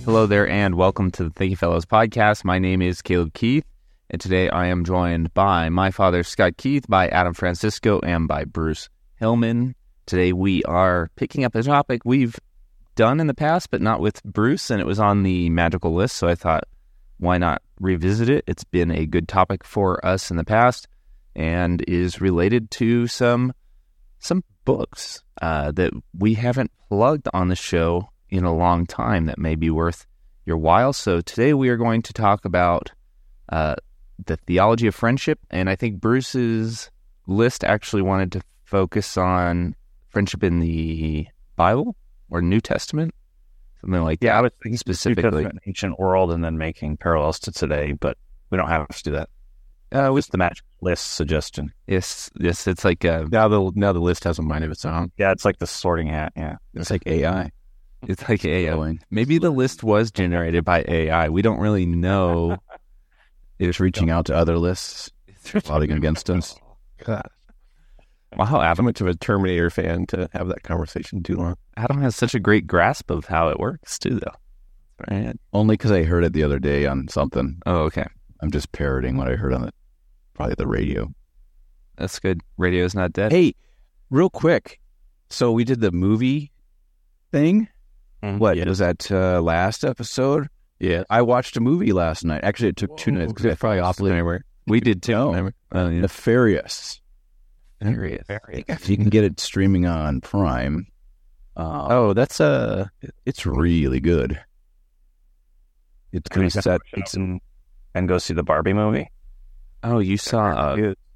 Hello there, and welcome to the Thank You Fellows podcast. My name is Caleb Keith, and today I am joined by my father, Scott Keith, by Adam Francisco, and by Bruce Hillman. Today we are picking up a topic we've done in the past, but not with Bruce, and it was on the magical list, so I thought, why not revisit it? It's been a good topic for us in the past, and is related to some books that we haven't plugged on the show in a long time that may be worth your while. So today we are going to talk about the theology of friendship, and I think Bruce's list actually wanted to focus on friendship in the Bible or New Testament, something like that. I was thinking specifically ancient world and then making parallels to today, but we don't have to do that. With the magic list suggestion. Yes, it's like now the list has a mind of its own. Yeah, it's like the sorting hat. Yeah, it's like AI. It's like AI. Maybe the list was generated by AI. We don't really know. It's reaching out to other lists, plotting against us. God. Wow, I'm much of a Terminator fan to have that conversation too long. Adam has such a great grasp of how it works too, though. Right? Only because I heard it the other day on something. Oh, okay. I'm just parroting what I heard on probably the radio. That's good. Radio's not dead. Hey, real quick. So we did the movie thing. What was that last episode? Yeah, I watched a movie last night. Actually, it took 2 nights because I probably off. We did too. No, Nefarious. If you can get it streaming on Prime. That's it's really good. It's going to set and go see the Barbie movie. Oh, you saw?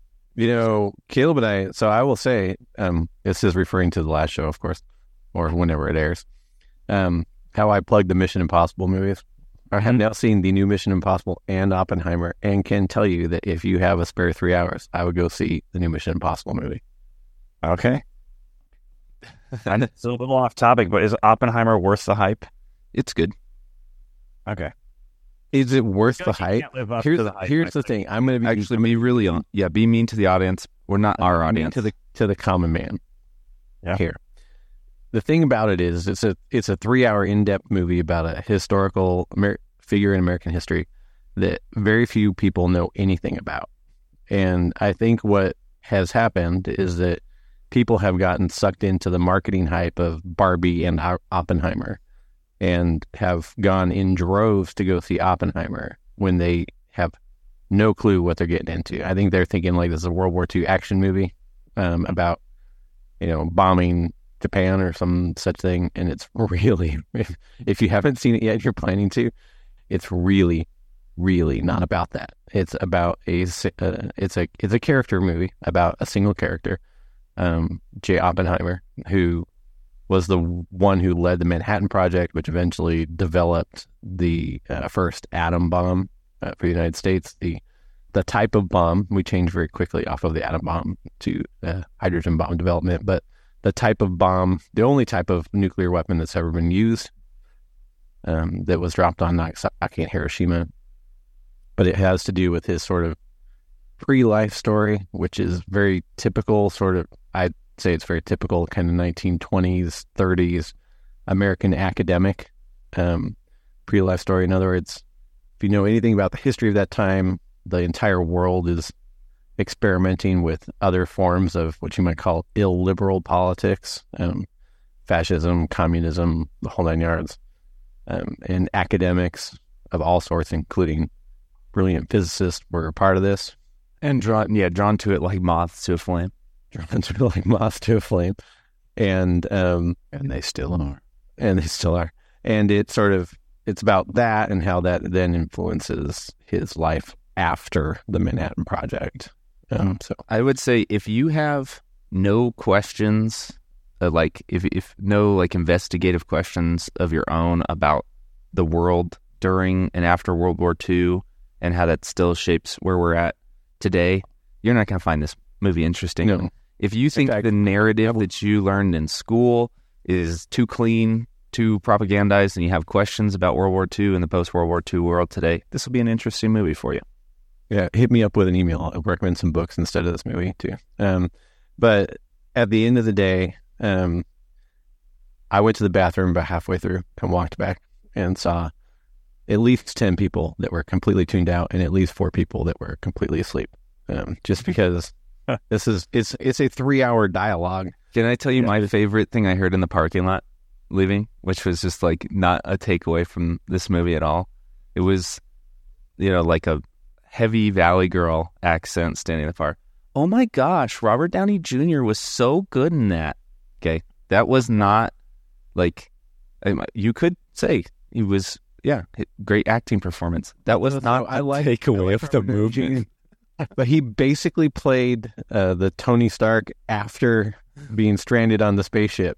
Caleb and I. So I will say, this is referring to the last show, of course, or whenever it airs. How I plugged the Mission Impossible movies. I have now seen the new Mission Impossible and Oppenheimer, and can tell you that if you have a spare 3 hours, I would go see the new Mission Impossible movie. Okay. It's a little off topic, but is Oppenheimer worth the hype? It's good. Okay. Is it worth the hype? Here's the thing. I'm going to be be really on. Yeah, be mean to the audience. We're not our audience. To the common man. Yeah. Here. The thing about it is, it's a 3-hour in-depth movie about a historical figure in American history that very few people know anything about. And I think what has happened is that people have gotten sucked into the marketing hype of Barbie and Oppenheimer, and have gone in droves to go see Oppenheimer when they have no clue what they're getting into. I think they're thinking like this is a World War II action movie about bombing Japan or some such thing, and it's really, if you haven't seen it yet, you're planning to, it's really, really not about that. It's about it's a character movie about a single character, J. Oppenheimer, who was the one who led the Manhattan Project, which eventually developed the first atom bomb for the United States. The type of bomb, we changed very quickly off of the atom bomb to hydrogen bomb development, but the type of bomb, the only type of nuclear weapon that's ever been used, that was dropped on Nagasaki and Hiroshima. But it has to do with his sort of pre-life story, which is very typical, I'd say it's very typical kind of 1920s, 30s American academic pre-life story. In other words, if you know anything about the history of that time, the entire world is experimenting with other forms of what you might call illiberal politics, fascism, communism, the whole 9 yards, and academics of all sorts, including brilliant physicists, were a part of this. And drawn to it like moths to a flame. And they still are. And it's about that and how that then influences his life after the Manhattan Project. So I would say if you have no questions, if no investigative questions of your own about the world during and after World War II and how that still shapes where we're at today, you're not going to find this movie interesting. No. If you think the narrative that you learned in school is too clean, too propagandized, and you have questions about World War II and the post-World War II world today, this will be an interesting movie for you. Yeah, hit me up with an email. I'll recommend some books instead of this movie too. But at the end of the day, I went to the bathroom about halfway through and walked back and saw at least 10 people that were completely tuned out and at least 4 people that were completely asleep. Just because it's a 3-hour dialogue. Can I tell you my favorite thing I heard in the parking lot leaving, which was just like not a takeaway from this movie at all? It was, like a heavy Valley Girl accent standing in the far. Oh my gosh, Robert Downey Jr. was so good in that. Okay, that was not like, you could say he was, great acting performance. That was not a takeaway of the movie. But he basically played the Tony Stark after being stranded on the spaceship.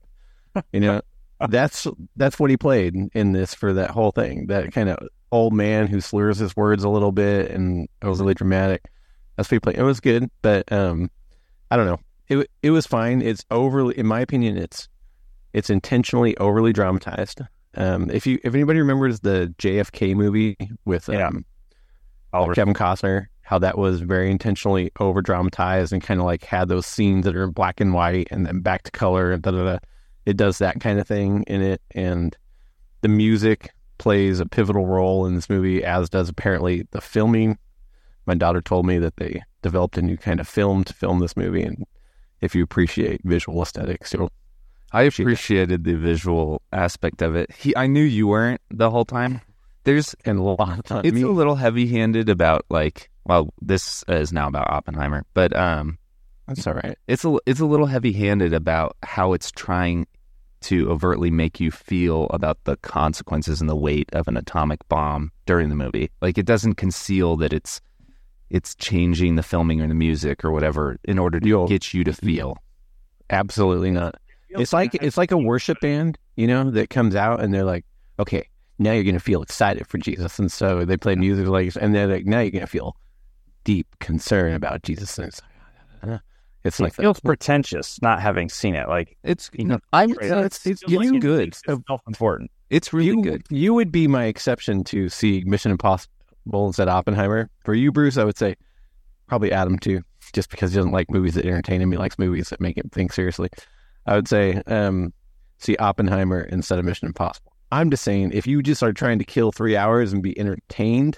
That's what he played in this for that whole thing. That kind of old man who slurs his words a little bit and it was really dramatic. That's what he played. It was good, but I don't know. It was fine. It's overly, in my opinion, it's intentionally overly dramatized. If anybody remembers the JFK movie with Kevin Costner, how that was very intentionally over dramatized and kind of like had those scenes that are black and white and then back to color and it does that kind of thing in it. And the music plays a pivotal role in this movie, as does apparently the filming. My daughter told me that they developed a new kind of film to film this movie, and if you appreciate visual aesthetics, I appreciated the visual aspect of it. I knew you weren't the whole time. It's a little heavy-handed about this is now about Oppenheimer, but that's all right. It's a little heavy-handed about how it's trying to overtly make you feel about the consequences and the weight of an atomic bomb during the movie. Like, it doesn't conceal that it's changing the filming or the music or whatever in order to get you to feel. Absolutely not. It's like a worship band, that comes out and they're like, okay, now you're going to feel excited for Jesus. And so they play music and they're like, now you're going to feel deep concern about Jesus. And it feels pretentious not having seen it. Like it's getting good. It's self-important. It's really good. You would be my exception to see Mission Impossible instead of Oppenheimer. For you, Bruce, I would say probably Adam too, just because he doesn't like movies that entertain him. He likes movies that make him think seriously. I would say see Oppenheimer instead of Mission Impossible. I'm just saying, if you just are trying to kill 3 hours and be entertained,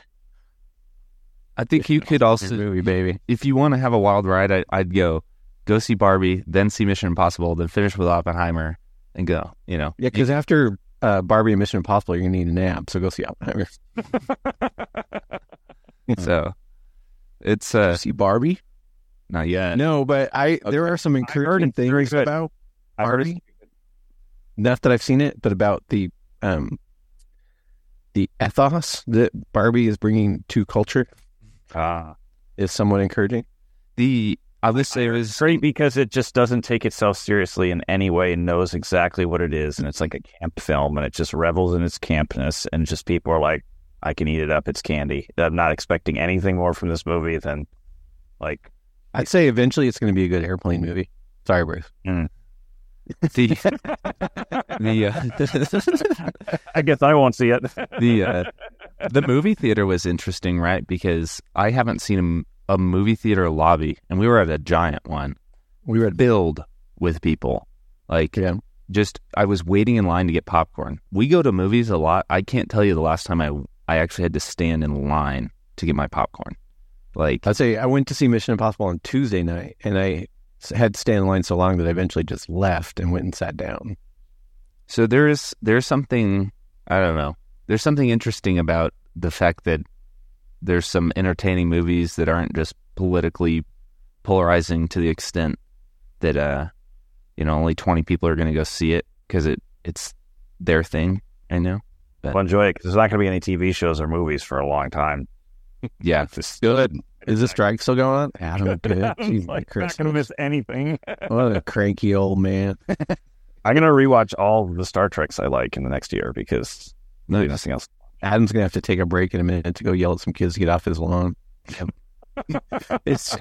I think you could also, movie, baby. If you want to have a wild ride, I'd go see Barbie, then see Mission Impossible, then finish with Oppenheimer, and go. Yeah, because after Barbie and Mission Impossible, you're gonna need a nap, so go see Oppenheimer. So it's see Barbie? Not yet. No, but there are some encouraging things about Barbie. Not that I've seen it, but about the ethos that Barbie is bringing to culture is somewhat encouraging. I would say it was great because it just doesn't take itself seriously in any way and knows exactly what it is. And it's like a camp film and it just revels in its campness. And just people are like, I can eat it up. It's candy. I'm not expecting anything more from this movie than I'd say eventually it's going to be a good airplane movie. Sorry, Bruce. I guess I won't see it. The movie theater was interesting, right? Because I haven't seen a movie theater lobby, and we were at a giant one. We were filled with people. I was waiting in line to get popcorn. We go to movies a lot. I can't tell you the last time I actually had to stand in line to get my popcorn. I'd say I went to see Mission Impossible on Tuesday night, and I had to stand in line so long that I eventually just left and went and sat down. So there's something, I don't know, there's something interesting about the fact that there's some entertaining movies that aren't just politically polarizing to the extent that only 20 people are going to go see it because it's their thing. I know. But, well, enjoy it because there's not going to be any TV shows or movies for a long time. Yeah, it's good. Is the strike still going on? Adam, good. Not going to miss anything. What a cranky old man. I'm going to rewatch all the Star Treks I like in the next year because nothing else. Adam's going to have to take a break in a minute to go yell at some kids to get off his lawn. He's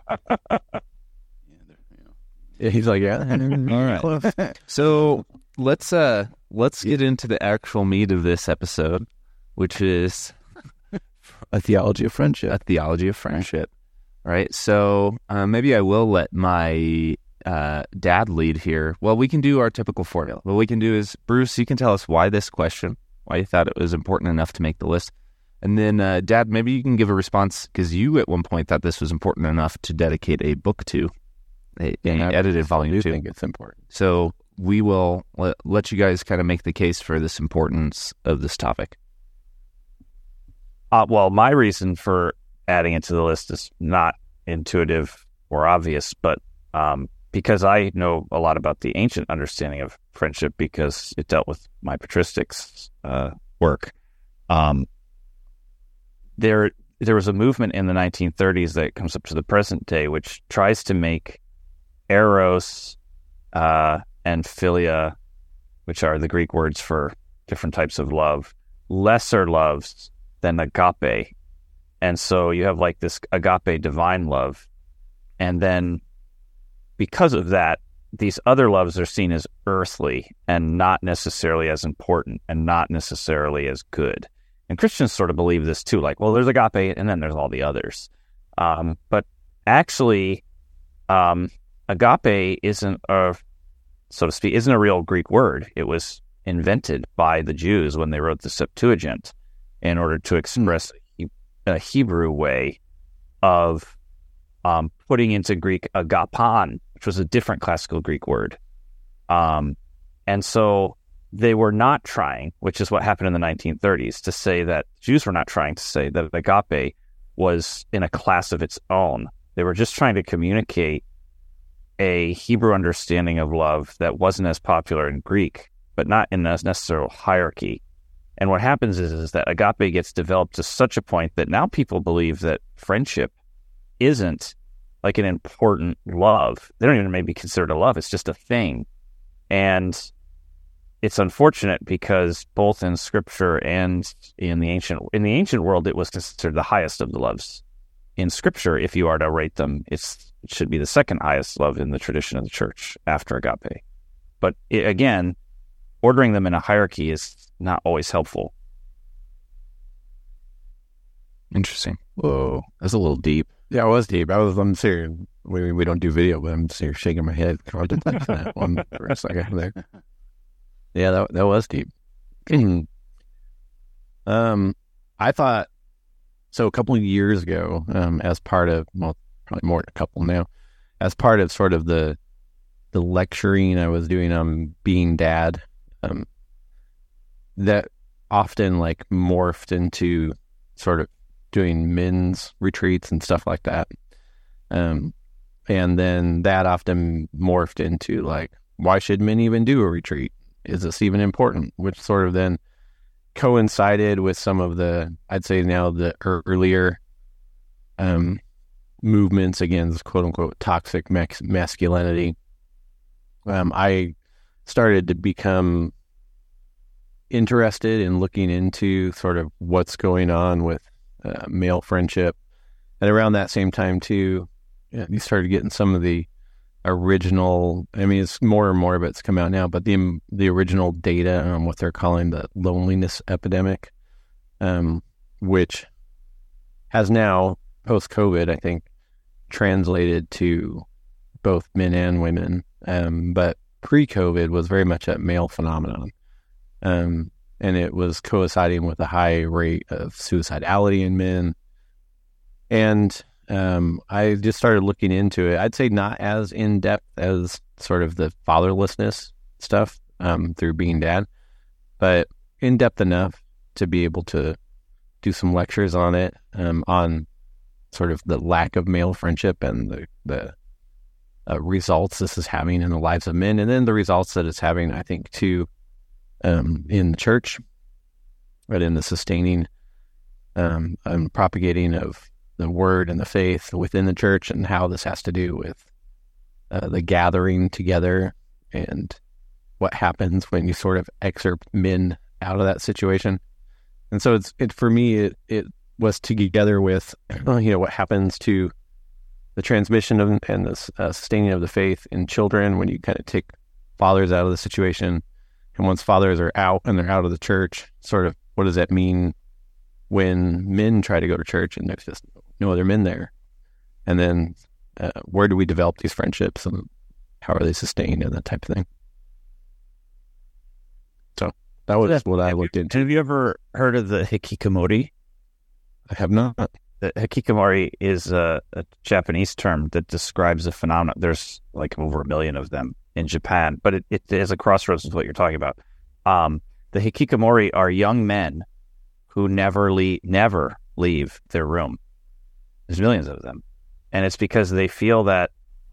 like, yeah. All right. So let's get into the actual meat of this episode, which is a theology of friendship. A theology of friendship. Right. So maybe I will let my dad lead here. Well, we can do our typical formula. What we can do is, Bruce, you can tell us why this question, why you thought it was important enough to make the list. And then, Dad, maybe you can give a response, because you at one point thought this was important enough to dedicate a book to, an edited volume 2. I think it's important. So we will let you guys kind of make the case for this importance of this topic. Well, my reason for adding it to the list is not intuitive or obvious, but because I know a lot about the ancient understanding of friendship, because it dealt with my patristics work. There was a movement in the 1930s that comes up to the present day, which tries to make eros and philia, which are the Greek words for different types of love, lesser loves than agape. And so you have like this agape divine love. And then because of that, these other loves are seen as earthly and not necessarily as important and not necessarily as good. And Christians sort of believe this too, like, well, there's agape and then there's all the others. But actually, agape isn't a real Greek word. It was invented by the Jews when they wrote the Septuagint in order to express a Hebrew way of putting into Greek agapon, which was a different classical Greek word. And so they were not trying, which is what happened in the 1930s, to say that Jews were not trying to say that agape was in a class of its own. They were just trying to communicate a Hebrew understanding of love that wasn't as popular in Greek, but not in a necessary hierarchy. And what happens is that agape gets developed to such a point that now people believe that friendship isn't like an important love. They don't even maybe consider it a love. It's just a thing. And it's unfortunate because both in Scripture and in the ancient world, it was considered the highest of the loves. In Scripture, if you are to rate them, it should be the second highest love in the tradition of the church after agape. But again, ordering them in a hierarchy is not always helpful. Interesting. Whoa, that's a little deep. Yeah, it was deep. I'm serious. We don't do video, but I'm serious, shaking my head. Contemplating that one for a second there. Yeah, that was deep. I thought so. A couple of years ago, as part of, well, probably more than a couple now, as part of sort of the lecturing I was doing on being dad, that often like morphed into sort of doing men's retreats and stuff like that. And then that often morphed into like, why should men even do a retreat? Is this even important? Which sort of then coincided with some of the, I'd say now, the earlier movements against quote unquote toxic masculinity. I started to become interested in looking into sort of what's going on with male friendship. And around that same time too, you started getting some of the original, I mean, it's more and more of it's come out now, but the original data on what they're calling the loneliness epidemic, which has now, post-COVID, I think, translated to both men and women. But pre-COVID was very much a male phenomenon. And it was coinciding with a high rate of suicidality in men. And I just started looking into it. I'd say not as in-depth as sort of the fatherlessness stuff through being dad, but in-depth enough to be able to do some lectures on it, on sort of the lack of male friendship and the results this is having in the lives of men, and then the results that it's having, I think, too, in the church, but in the sustaining and propagating of the word and the faith within the church, and how this has to do with the gathering together and what happens when you sort of excerpt men out of that situation. And so for me, it was together with, what happens to the transmission of and the sustaining of the faith in children when you kind of take fathers out of the situation. And once fathers are out and they're out of the church, sort of what does that mean when men try to go to church and there's just no other men there? And then where do we develop these friendships and how are they sustained and that type of thing? So that was what I looked into. Have you ever heard of the hikikomori? I have not. The hikikomori is a Japanese term that describes a phenomenon. There's like over 1 million of them in Japan, but it is a crossroads with what you're talking about. The hikikomori are young men who never leave their room. There's millions of them. And it's because they feel that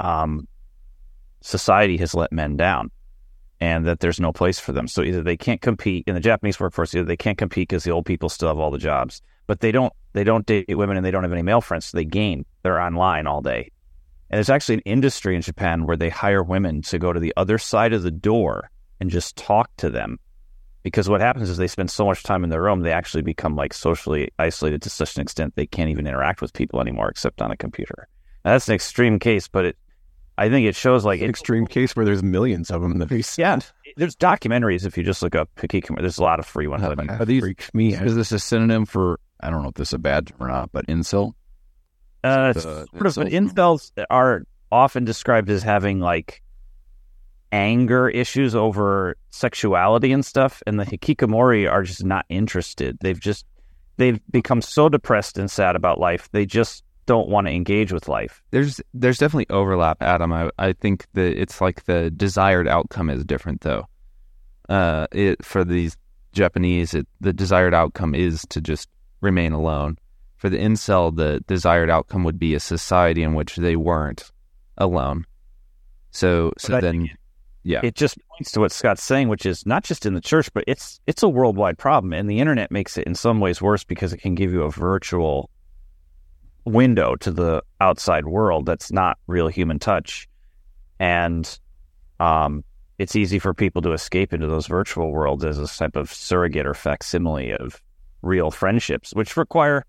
society has let men down and that there's no place for them. So either they can't compete in the Japanese workforce, either they can't compete because the old people still have all the jobs, but they don't date women and they don't have any male friends, so they game. They're online all day. And there's actually an industry in Japan where they hire women to go to the other side of the door and just talk to them. Because what happens is they spend so much time in their room, they actually become like socially isolated to such an extent they can't even interact with people anymore except on a computer. Now, that's an extreme case, but I think it shows like... It's an extreme case where there's millions of them. Yeah, there's documentaries if you just look up hikikomori. There's a lot of free ones. Freaks me out. Is this a synonym for, I don't know if this is a bad term or not, but incel? It's sort of, but incels are often described as having like anger issues over sexuality and stuff, and the hikikomori are just not interested. They've become so depressed and sad about life, they just don't want to engage with life. There's definitely overlap, Adam. I think that it's like the desired outcome is different, though. For these Japanese, the desired outcome is to just remain alone. For the incel, the desired outcome would be a society in which they weren't alone. So then, yeah, it just points to what Scott's saying, which is not just in the church, but it's a worldwide problem, and the internet makes it in some ways worse because it can give you a virtual window to the outside world that's not real human touch, and it's easy for people to escape into those virtual worlds as a type of surrogate or facsimile of real friendships, which require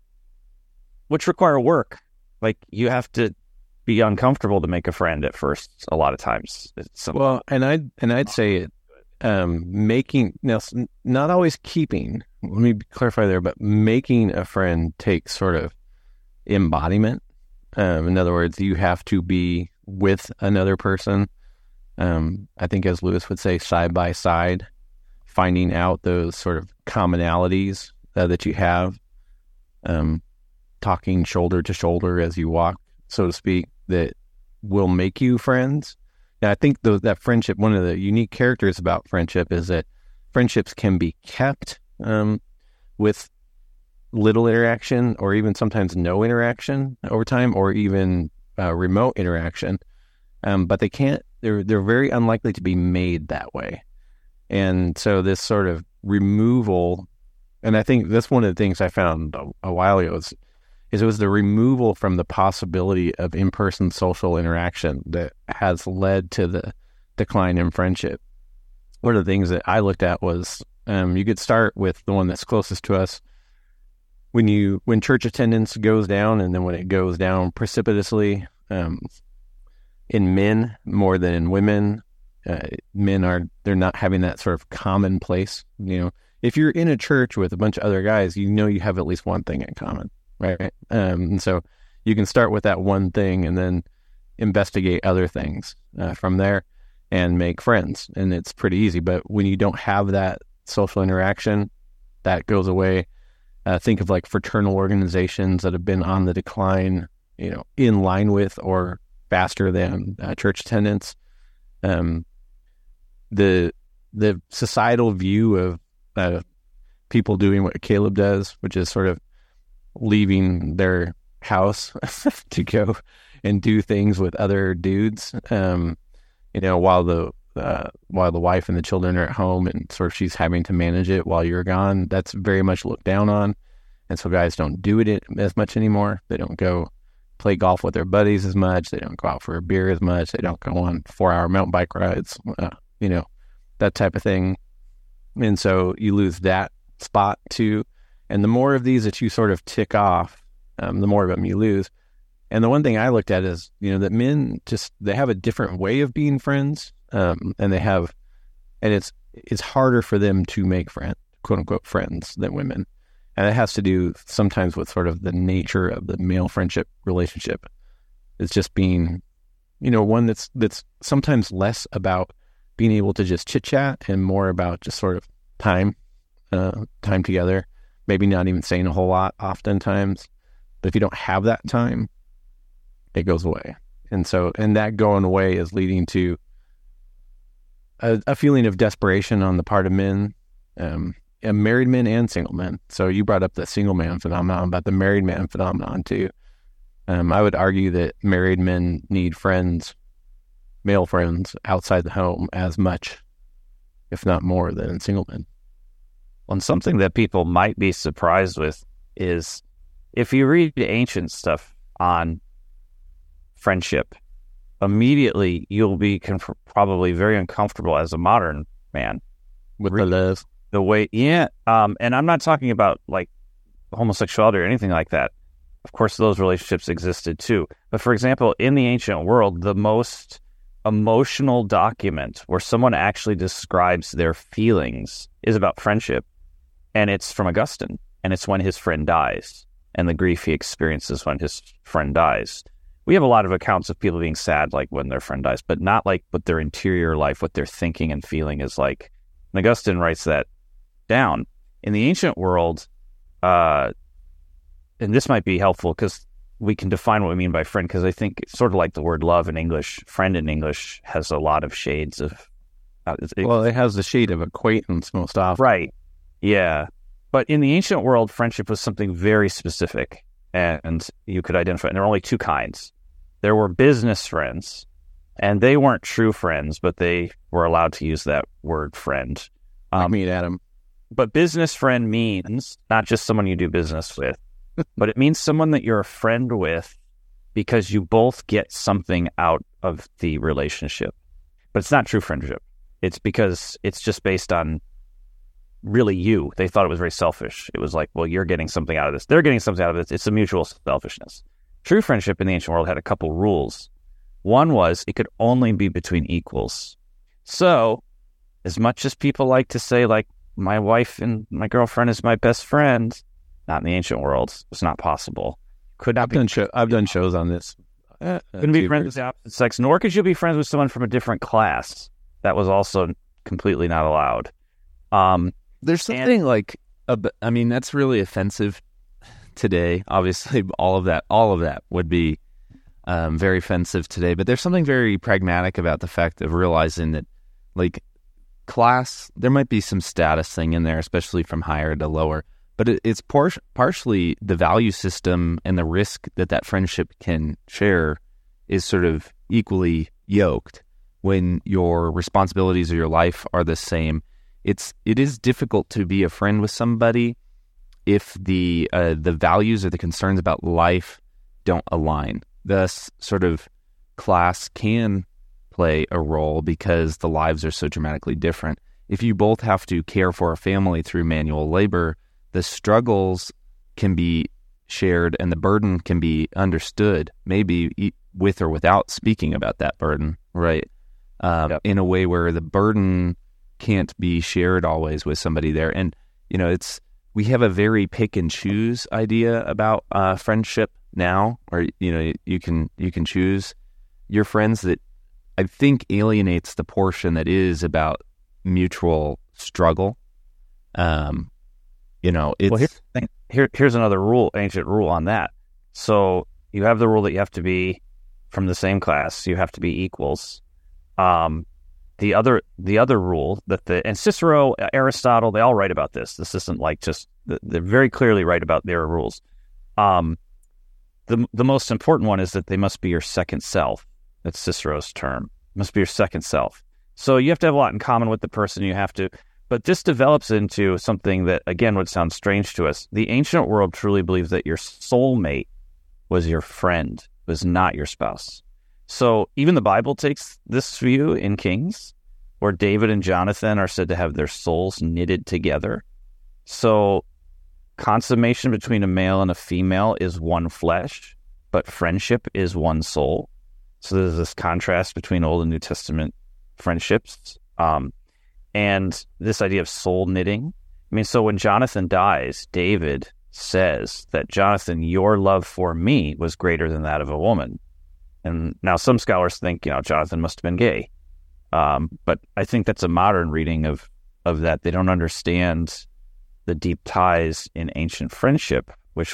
work. Like, you have to be uncomfortable to make a friend at first. A lot of times, well, and I'd say making, now, not always keeping. Let me clarify there, but making a friend takes sort of embodiment. In other words, you have to be with another person. I think, as Lewis would say, side by side, finding out those sort of commonalities that you have, talking shoulder to shoulder as you walk, so to speak, that will make you friends. And I think that friendship, one of the unique characters about friendship is that friendships can be kept with little interaction, or even sometimes no interaction over time, or even remote interaction. But they can't. They're very unlikely to be made that way. And so this sort of removal, and I think that's one of the things I found a while ago, is it was the removal from the possibility of in-person social interaction that has led to the decline in friendship. One of the things that I looked at was, you could start with the one that's closest to us. When church attendance goes down, and then when it goes down precipitously, in men more than in women, they're not having that sort of commonplace. If you're in a church with a bunch of other guys, you have at least one thing in common, right? And so you can start with that one thing and then investigate other things from there and make friends. And it's pretty easy. But when you don't have that social interaction, that goes away. Think of like fraternal organizations that have been on the decline, in line with or faster than church attendance. The societal view of people doing what Caleb does, which is sort of leaving their house to go and do things with other dudes, while the wife and the children are at home, and sort of she's having to manage it while you're gone. That's very much looked down on, and so guys don't do it as much anymore. They don't go play golf with their buddies as much. They don't go out for a beer as much. They don't go on 4-hour mountain bike rides, that type of thing. And so you lose that spot too. And the more of these that you sort of tick off, the more of them you lose. And the one thing I looked at is, that men they have a different way of being friends. And it's harder for them to make quote unquote friends than women. And it has to do sometimes with sort of the nature of the male friendship relationship. It's just being, one that's sometimes less about being able to just chit chat and more about just sort of time together, maybe not even saying a whole lot oftentimes. But if you don't have that time, it goes away. And that going away is leading to a feeling of desperation on the part of men, married men and single men. So you brought up the single man phenomenon, but the married man phenomenon too. I would argue that married men need friends, male friends outside the home as much, if not more, than single men. And something that people might be surprised with is if you read the ancient stuff on friendship, immediately you'll be probably very uncomfortable as a modern man with the love. The way, and I'm not talking about like homosexuality or anything like that. Of course, those relationships existed too. But for example, in the ancient world, the most emotional document where someone actually describes their feelings is about friendship. And it's from Augustine. And it's when his friend dies and the grief he experiences when his friend dies. We have a lot of accounts of people being sad, like when their friend dies, but not like what their interior life, what they're thinking and feeling is like. And Augustine writes that down. In the ancient world, and this might be helpful because we can define what we mean by friend, because I think it's sort of like the word love in English. Friend in English has a lot of shades of... it has the shade of acquaintance most often. Right, yeah. But in the ancient world, friendship was something very specific, and you could identify. And there were only two kinds. There were business friends, and they weren't true friends, but they were allowed to use that word friend. Like me and Adam. But business friend means not just someone you do business with, but it means someone that you're a friend with because you both get something out of the relationship. But it's not true friendship. It's because it's just based on really you. They thought it was very selfish. It was like, well, you're getting something out of this. They're getting something out of this. It's a mutual selfishness. True friendship in the ancient world had a couple rules. One was it could only be between equals. So as much as people like to say, like, my wife and my girlfriend is my best friend, not in the ancient world. It's not possible. I've done shows on this. Couldn't be friends with the opposite sex, nor could you be friends with someone from a different class. That was also completely not allowed. There's something that's really offensive today. Obviously, all of that would be very offensive today. But there's something very pragmatic about the fact of realizing that, like, class, there might be some status thing in there, especially from higher to lower. But it's partially the value system and the risk that friendship can share is sort of equally yoked when your responsibilities of your life are the same. It is difficult to be a friend with somebody if the values or the concerns about life don't align. Thus, sort of class can play a role because the lives are so dramatically different. If you both have to care for a family through manual labor, the struggles can be shared and the burden can be understood, maybe with or without speaking about that burden, right? In a way where the burden can't be shared always with somebody there. And, we have a very pick and choose idea about friendship now, or, you can choose your friends that I think alienates the portion that is about mutual struggle. Here's another ancient rule on that. So you have the rule that you have to be from the same class. You have to be equals. The other rule and Cicero, Aristotle, they all write about this. This isn't like they're very clearly right about their rules. The most important one is that they must be your second self. That's Cicero's term. It must be your second self. So you have to have a lot in common with the person but this develops into something that, again, would sound strange to us. The ancient world truly believes that your soulmate was your friend, was not your spouse. So even the Bible takes this view in Kings, where David and Jonathan are said to have their souls knitted together. So consummation between a male and a female is one flesh, but friendship is one soul. So there's this contrast between Old and New Testament friendships. And this idea of soul knitting. I mean, so when Jonathan dies, David says that, Jonathan, your love for me was greater than that of a woman. And now some scholars think, Jonathan must have been gay. But I think that's a modern reading of that. They don't understand the deep ties in ancient friendship,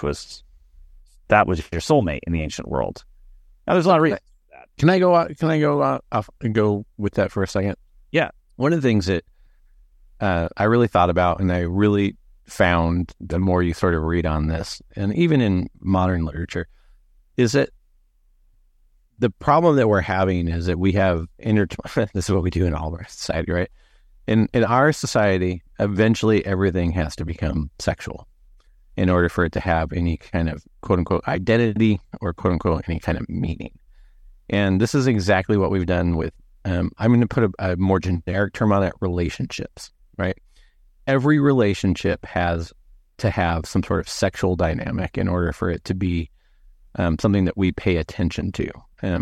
that was your soulmate in the ancient world. Now, there's a lot of reasons for that. Can I go off and go with that for a second? Yeah. One of the things that I really thought about, and I really found the more you sort of read on this, and even in modern literature, is that the problem that we're having is that we have this is what we do in all of our society, right? In our society, eventually everything has to become sexual in order for it to have any kind of quote unquote identity or quote unquote any kind of meaning. And this is exactly what we've done with, I'm going to put a more generic term on it, relationships, right? Every relationship has to have some sort of sexual dynamic in order for it to be something that we pay attention to.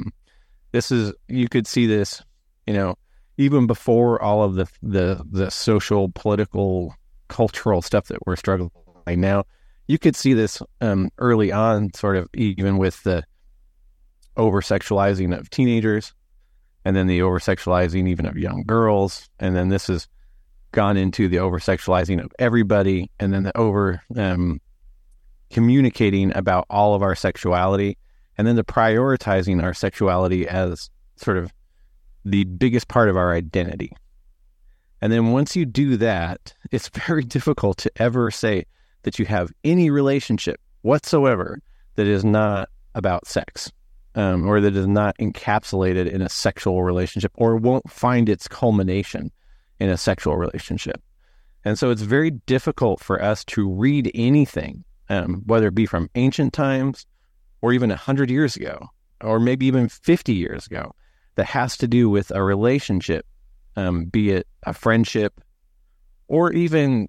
You could see this, even before all of the social, political, cultural stuff that we're struggling right now. You could see this early on, sort of even with the over-sexualizing of teenagers, and then the over-sexualizing even of young girls, and then this has gone into the over-sexualizing of everybody, and then the over communicating about all of our sexuality, and then the prioritizing our sexuality as sort of the biggest part of our identity. And then once you do that, it's very difficult to ever say that you have any relationship whatsoever that is not about sex, or that is not encapsulated in a sexual relationship, or won't find its culmination in a sexual relationship. And so it's very difficult for us to read anything, whether it be from ancient times or even 100 years ago, or maybe even 50 years ago, that has to do with a relationship, be it a friendship or even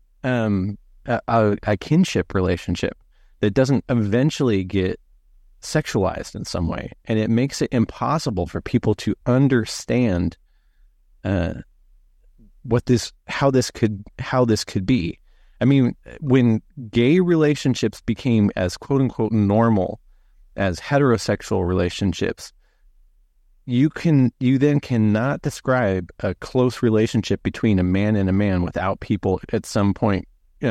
a kinship relationship that doesn't eventually get sexualized in some way. And it makes it impossible for people to understand how this could be. I mean, when gay relationships became as quote unquote normal as heterosexual relationships, you then cannot describe a close relationship between a man and a man without people at some point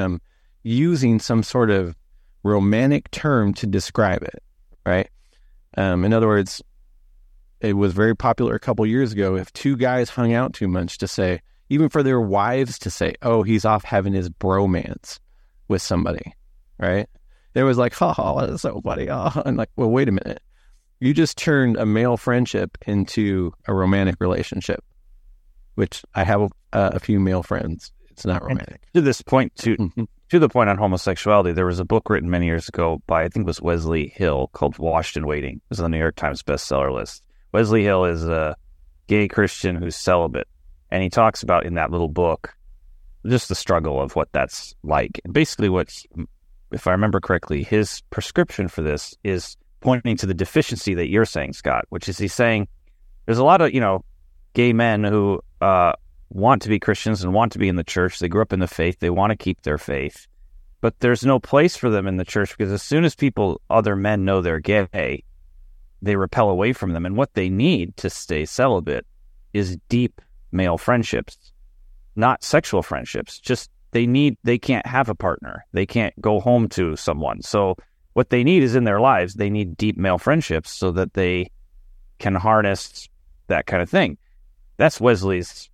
using some sort of romantic term to describe it, right? In other words, it was very popular a couple years ago if two guys hung out too much to say, even for their wives to say, oh, he's off having his bromance with somebody, right? It was like, oh, that's so funny. Oh, and like, well, wait a minute. You just turned a male friendship into a romantic relationship, which I have a few male friends. It's not romantic. And to this point, to the point on homosexuality, there was a book written many years ago by, I think it was Wesley Hill, called Washed and Waiting. It was on the New York Times bestseller list. Wesley Hill is a gay Christian who's celibate. And he talks about in that little book just the struggle of what that's like. And basically if I remember correctly, his prescription for this is pointing to the deficiency that you're saying, Scott, which is he's saying there's a lot of, gay men who want to be Christians and want to be in the church. They grew up in the faith. They want to keep their faith. But there's no place for them in the church because as soon as other men know they're gay, they repel away from them. And what they need to stay celibate is deep male friendships, not sexual friendships. Just they can't have a partner. They can't go home to someone. So what they need is in their lives, they need deep male friendships so that they can harness that kind of thing. That's Wesley's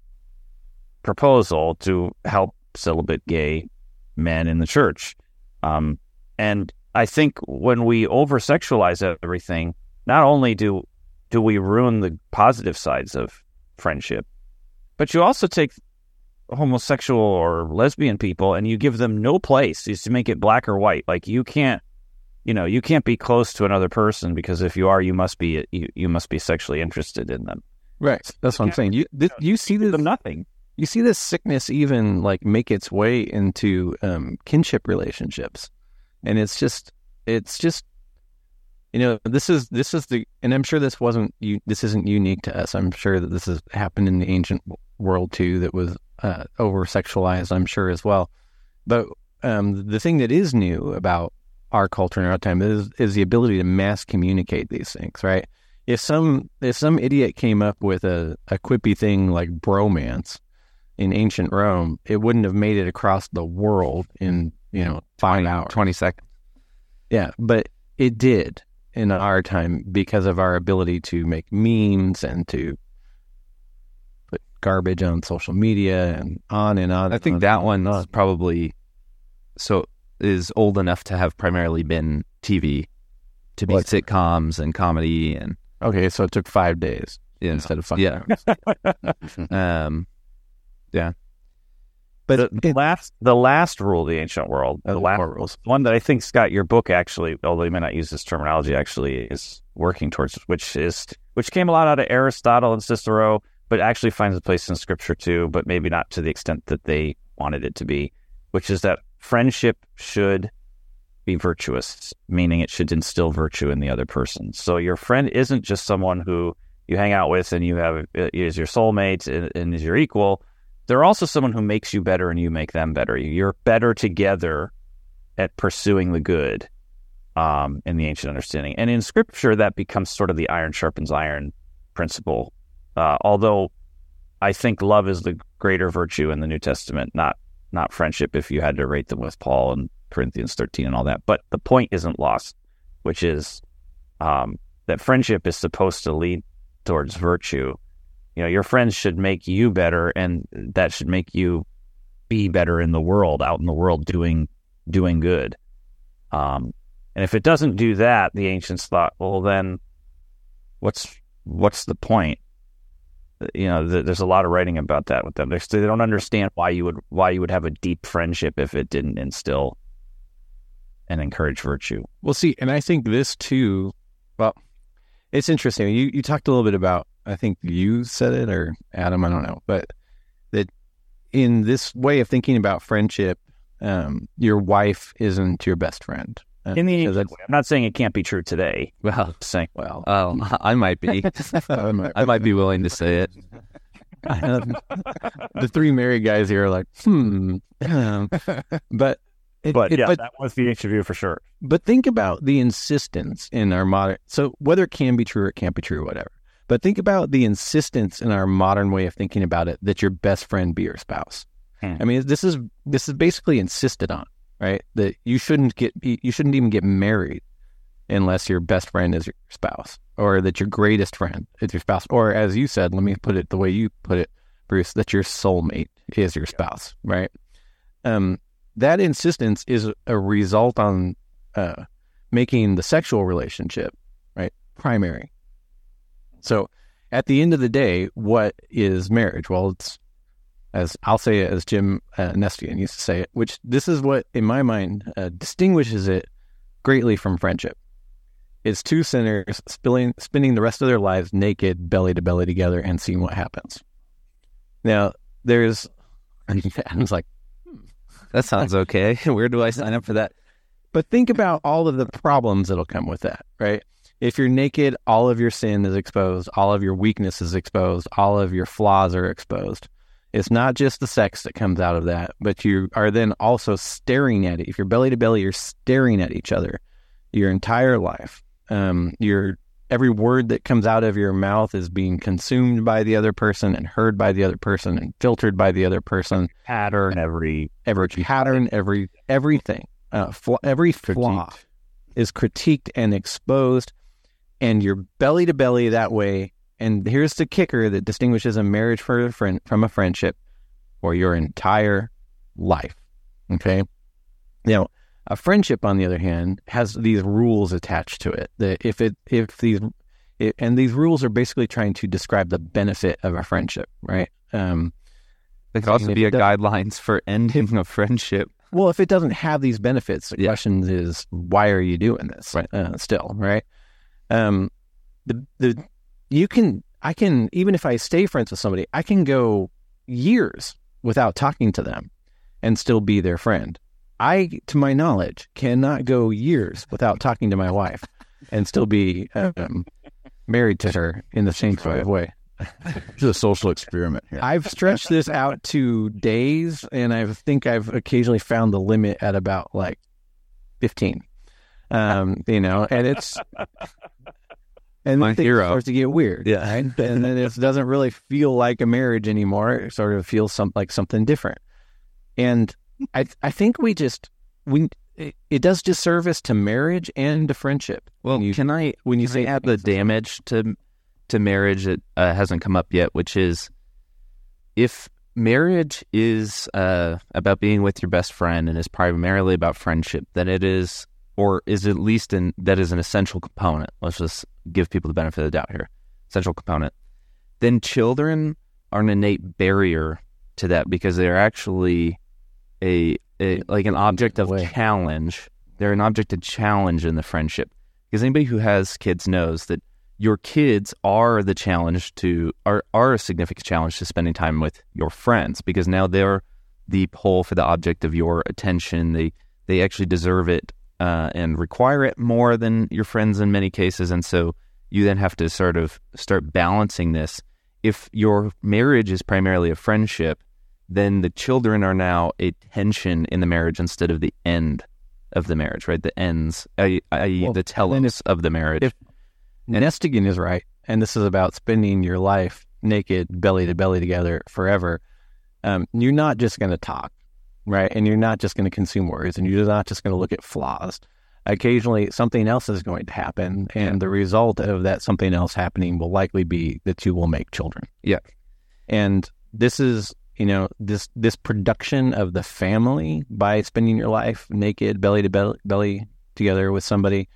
proposal to help celibate gay men in the church. And I think when we over-sexualize everything, not only do we ruin the positive sides of friendship, but you also take homosexual or lesbian people and you give them no place. Is to make it black or white. Like you can't be close to another person because if you are, you must be sexually interested in them. Right. That's what I'm saying. You see this, nothing. You see this sickness even like make its way into kinship relationships, and it's just this is the, and I'm sure this isn't unique to us. I'm sure that this has happened in the ancient world too. That was over sexualized, I'm sure as well. But the thing that is new about our culture in our time is the ability to mass communicate these things, right? If some idiot came up with a quippy thing like bromance, in ancient Rome, it wouldn't have made it across the world in 5 hours, 20 seconds. Yeah, but it did in our time because of our ability to make memes and to put garbage on social media and on and on. I think that one probably is old enough to have primarily been TV, to be sitcoms and comedy and. Okay, so it took 5 days instead of 5 hours. Yeah. But the last rule of the ancient world, the last rules, one that I think, Scott, your book actually, although you may not use this terminology, actually is working towards, which came a lot out of Aristotle and Cicero, but actually finds a place in Scripture too, but maybe not to the extent that they wanted it to be, which is that friendship should be virtuous, meaning it should instill virtue in the other person. So your friend isn't just someone who you hang out with and you have is your soulmate and is your equal. They're also someone who makes you better and you make them better. You're better together at pursuing the good in the ancient understanding. And in Scripture, that becomes sort of the iron sharpens iron principle. Although I think love is the greater virtue in the New Testament, not friendship, if you had to rate them with Paul and Corinthians 13 and all that. But the point isn't lost, which is that friendship is supposed to lead towards virtue. Your friends should make you better, and that should make you be better in the world, out in the world, doing good. And if it doesn't do that, the ancients thought, well, then what's the point? There's a lot of writing about that with them. They don't understand why you would have a deep friendship if it didn't instill and encourage virtue. Well, see, and I think this too. Well, it's interesting. You talked a little bit about. I think you said it, or Adam, I don't know, but that in this way of thinking about friendship, your wife isn't your best friend. I'm not saying it can't be true today. I might be. I might be willing to say it. The three married guys here are like, but that was the interview for sure. But think about the insistence in our modern. So whether it can be true or it can't be true, whatever. But think about the insistence in our modern way of thinking about it that your best friend be your spouse. I mean, this is basically insisted on, right? That you shouldn't even get married unless your best friend is your spouse, or that your greatest friend is your spouse, or as you said, let me put it the way you put it, Bruce, that your soulmate is your spouse, right? That insistence is a result on making the sexual relationship, right, primary. So at the end of the day, what is marriage? Well, it's, as I'll say it as Jim Nestian used to say it, which this is what, in my mind, distinguishes it greatly from friendship. It's two sinners spending the rest of their lives naked, belly to belly together, and seeing what happens. Now, Adam's like, that sounds okay. Where do I sign up for that? But think about all of the problems that'll come with that, right? If you're naked, all of your sin is exposed, all of your weakness is exposed, all of your flaws are exposed. It's not just the sex that comes out of that, but you are then also staring at it. If you're belly to belly, you're staring at each other your entire life. Every word that comes out of your mouth is being consumed by the other person and heard by the other person and filtered by the other person. Pattern, every pattern, everything, every flaw is critiqued and exposed, and you're belly to belly that way. And here's the kicker that distinguishes a marriage from a friendship for your entire life. Okay. Now, a friendship, on the other hand, has these rules attached to it. That and these rules are basically trying to describe the benefit of a friendship, right? They could also be guidelines for ending a friendship. Well, if it doesn't have these benefits, the question is, why are you doing this? Right. Still, right? I can, even if I stay friends with somebody, I can go years without talking to them and still be their friend. I, to my knowledge, cannot go years without talking to my wife and still be married to her in the same sort of way. It's a social experiment here. I've stretched this out to days, and I think I've occasionally found the limit at about 15. And And My then things hero. starts to get weird. Yeah. Right? And then it doesn't really feel like a marriage anymore. It sort of feels like something different. And I think it does disservice to marriage and to friendship. Well, can I add the damage to marriage that hasn't come up yet, which is if marriage is about being with your best friend and is primarily about friendship, then it is, or is at least that is an essential component. Let's just give people the benefit of the doubt here. Essential component. Then children are an innate barrier to that because they're actually like an object of challenge. They're an object of challenge in the friendship. Because anybody who has kids knows that your kids are the challenge are a significant challenge to spending time with your friends, because now they're the pull for the object of your attention. They actually deserve it and require it more than your friends in many cases. And so you then have to sort of start balancing this. If your marriage is primarily a friendship, then the children are now a tension in the marriage instead of the end of the marriage, right? The ends, i.e. the telos of the marriage. If Nestigan is right, and this is about spending your life naked, belly to belly together forever, you're not just going to talk, right? And you're not just going to consume words, and you're not just going to look at flaws. Occasionally, something else is going to happen, and the result of that something else happening will likely be that you will make children. Yeah. And this is, this production of the family by spending your life naked, belly to belly together with somebody,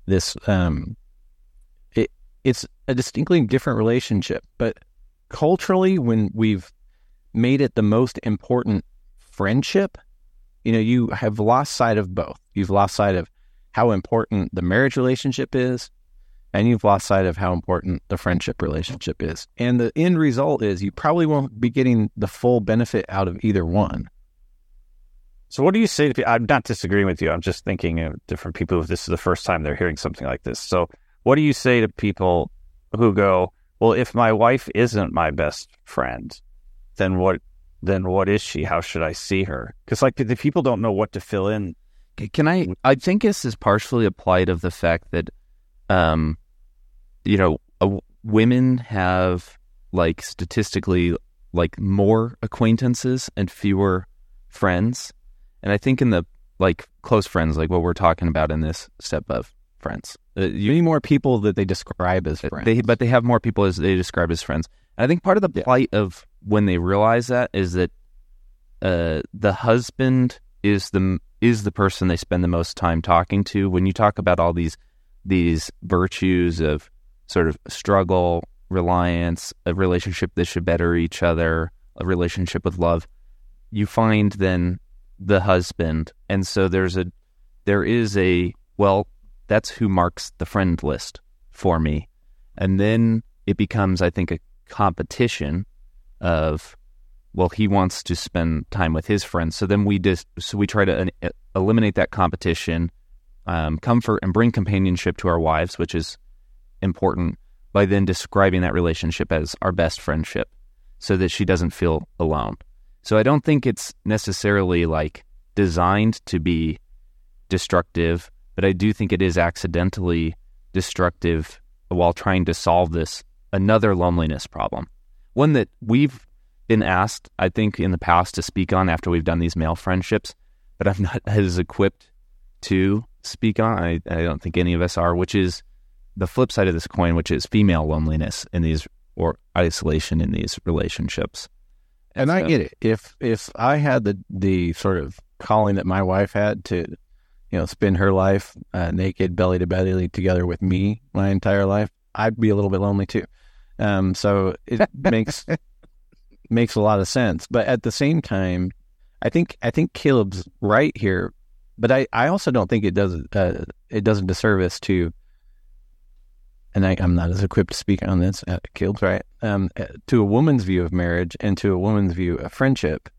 it's a distinctly different relationship. But culturally, when we've made it the most important friendship, you have lost sight of both. You've lost sight of how important the marriage relationship is, and you've lost sight of how important the friendship relationship is. And the end result is you probably won't be getting the full benefit out of either one. So what do you say to people? I'm not disagreeing with you. I'm just thinking of different people if this is the first time they're hearing something like this. So what do you say to people who go, well, if my wife isn't my best friend, then what is she? How should I see her? Because the people don't know what to fill in. I think this is partially a plight of the fact that women have statistically more acquaintances and fewer friends. And I think in the close friends, like what we're talking about in this step of friends, you need more people that they describe as friends. But they have more people as they describe as friends. And I think part of the plight of when they realize that is that the husband is the person they spend the most time talking to. When you talk about all these virtues of sort of struggle, reliance, a relationship that should better each other, a relationship with love, you find then the husband. And so there is that's who marks the friend list for me. And then it becomes, I think, a competition of, he wants to spend time with his friends. So then we try to eliminate that competition, comfort and bring companionship to our wives, which is important, by then describing that relationship as our best friendship so that she doesn't feel alone. So I don't think it's necessarily designed to be destructive, but I do think it is accidentally destructive while trying to solve another loneliness problem. One that we've been asked, I think, in the past to speak on after we've done these male friendships, but I'm not as equipped to speak on. I don't think any of us are, which is the flip side of this coin, which is female loneliness or isolation in these relationships. And I get it. If I had the sort of calling that my wife had to, spend her life naked, belly to belly together with me my entire life, I'd be a little bit lonely too. So it makes a lot of sense. But at the same time, I think Caleb's right here. But I also don't think it does a disservice to, and I'm not as equipped to speak on this. Caleb's right. To a woman's view of marriage and to a woman's view of friendship,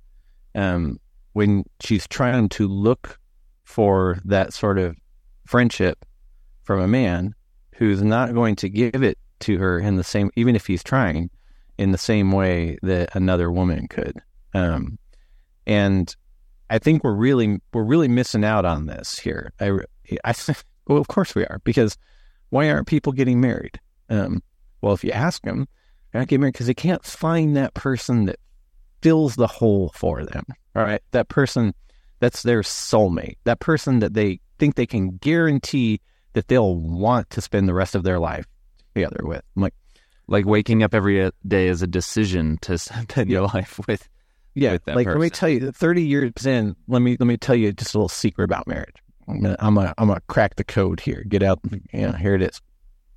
when she's trying to look for that sort of friendship from a man who's not going to give it to her in the same, even if he's trying, in the same way that another woman could. And I think we're really missing out on this here. Well, of course we are, because why aren't people getting married? Well, if you ask them, they're not getting married because they can't find that person that fills the hole for them. All right. That person, that's their soulmate. That person that they think they can guarantee that they'll want to spend the rest of their life together with. I'm like waking up every day is a decision to spend your life with. Yeah, with that like person. Let me tell you, 30 years in, let me tell you just a little secret about marriage. I'm gonna crack the code here. Get out, here it is.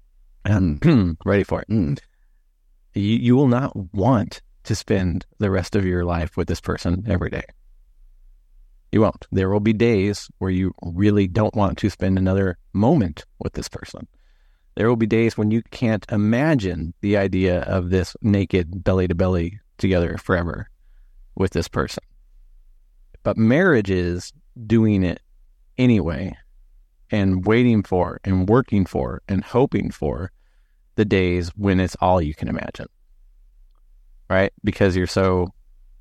Ready for it. You will not want to spend the rest of your life with this person every day. You won't. There will be days where you really don't want to spend another moment with this person. There will be days when you can't imagine the idea of this naked belly to belly together forever with this person. But marriage is doing it anyway and waiting for and working for and hoping for the days when it's all you can imagine. Right? Because you're so